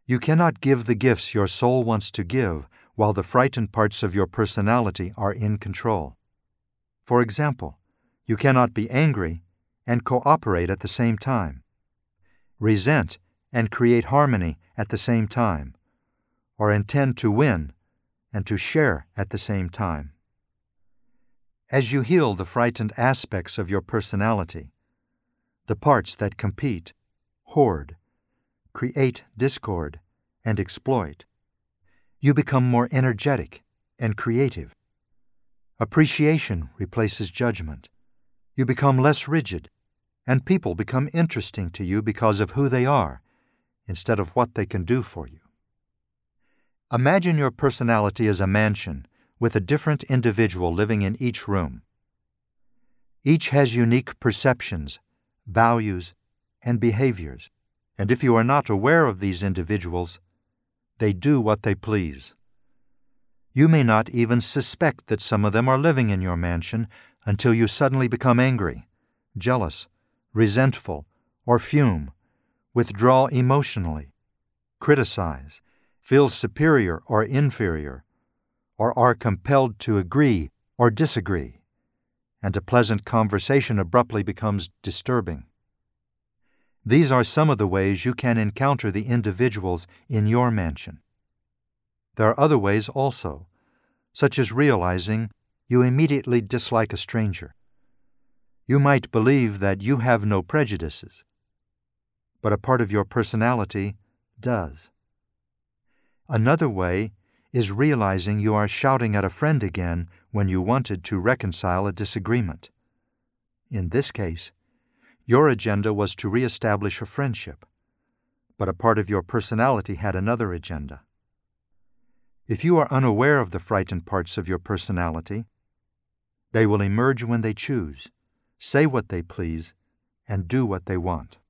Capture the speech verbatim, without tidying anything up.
You cannot give the gifts your soul wants to give while the frightened parts of your personality are in control. For example, you cannot be angry and cooperate at the same time, resent and create harmony at the same time, or intend to win and to share at the same time. As you heal the frightened aspects of your personality, the parts that compete, hoard, create discord, and exploit, you become more energetic and creative. Appreciation replaces judgment. You become less rigid, and people become interesting to you because of who they are, instead of what they can do for you. Imagine your personality as a mansion with a different individual living in each room. Each has unique perceptions, values, and behaviors, and if you are not aware of these individuals, they do what they please. You may not even suspect that some of them are living in your mansion until you suddenly become angry, jealous, resentful, or fume, withdraw emotionally, criticize, feel superior or inferior, or are compelled to agree or disagree, and a pleasant conversation abruptly becomes disturbing. These are some of the ways you can encounter the individuals in your mansion. There are other ways also, such as realizing you immediately dislike a stranger. You might believe that you have no prejudices, but a part of your personality does. Another way is realizing you are shouting at a friend again when you wanted to reconcile a disagreement. In this case, your agenda was to reestablish a friendship, but a part of your personality had another agenda. If you are unaware of the frightened parts of your personality, they will emerge when they choose, say what they please, and do what they want.